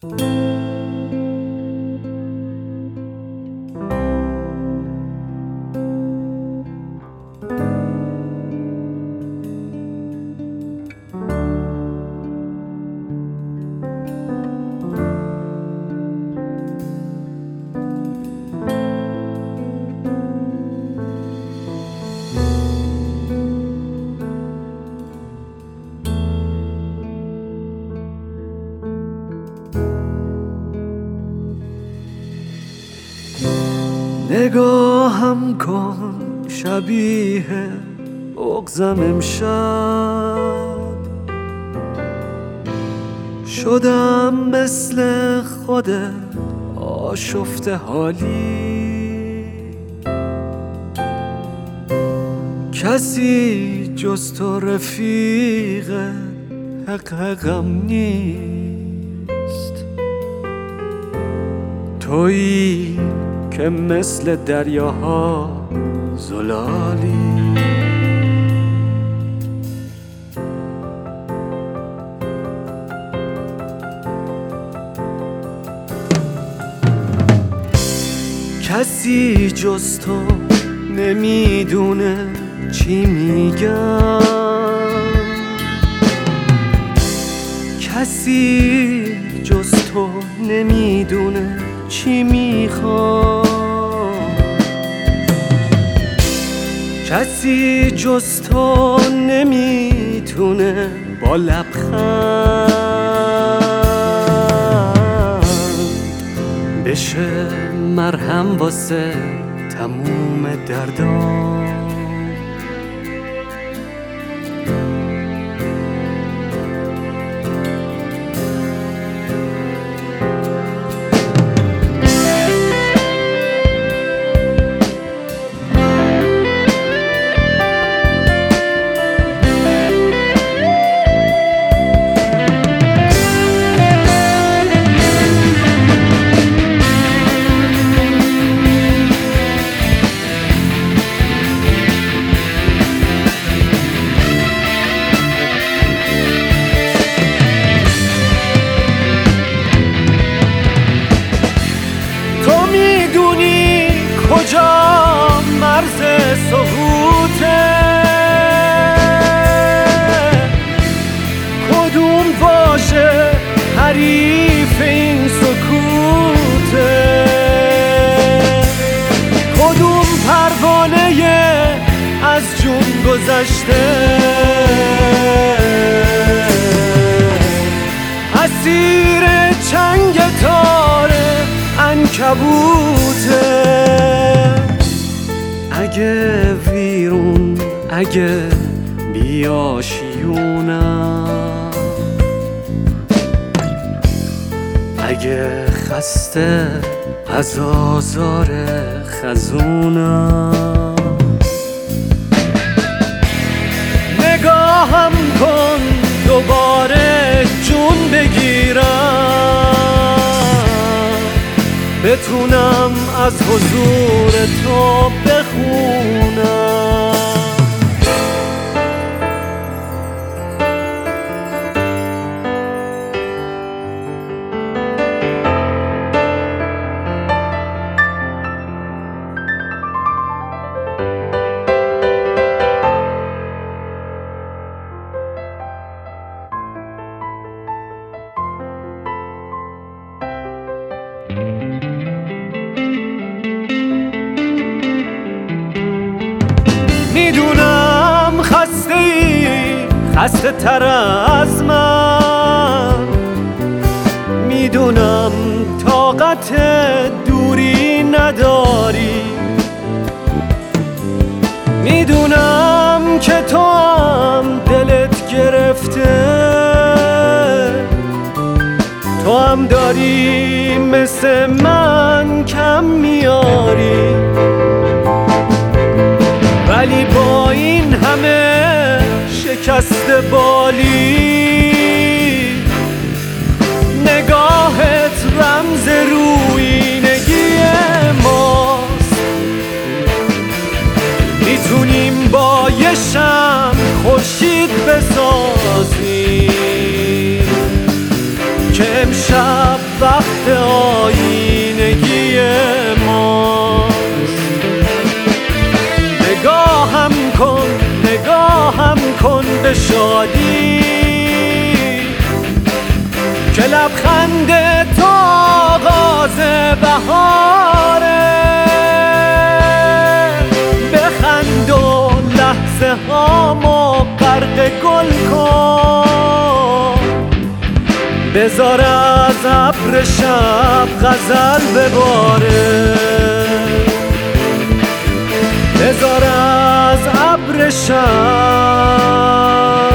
نگاهم کن شبیه بغضم امشب، شدم مثل خودت آشفته حالی، کسی جز تو رفیق حقم نیست، تویی که مثل دریاها زلالی. کسی جز تو نمیدونه چی میگم، کسی جز تو نمیدونه چی میخوام، کسی جز تو نمیتونه با لبخند بشه مرهم واسه تموم دردام. کجا مرز سقوطه، کدوم واژه حریف این سکوته، کدوم پروانه از جون گذشته اسیر چنگ تار عنکبوته. اگه ویرون، اگه بیاشیونم، اگه خسته از آزار خزونم، نگاهم کن دوباره جون بگیرم، بتونم از حضور تو بخونم. میدونم خسته تر از من، میدونم طاقت دوری نداری، میدونم که تو هم دلت گرفته، تو هم داری مثل من کم میاری، ولی با این همه شکست بالی نگاهت رمز رویینگی ماست. میتونیم با یه شمع خورشید بسازیم که امشب وقت آینگی ماست. نگاهم کن به شادی که لبخند تو آغاز بهاره. بخند و لحظه هامو غرق گل کن، بذار از ابر شب غزل بباره. بذار از ابر شب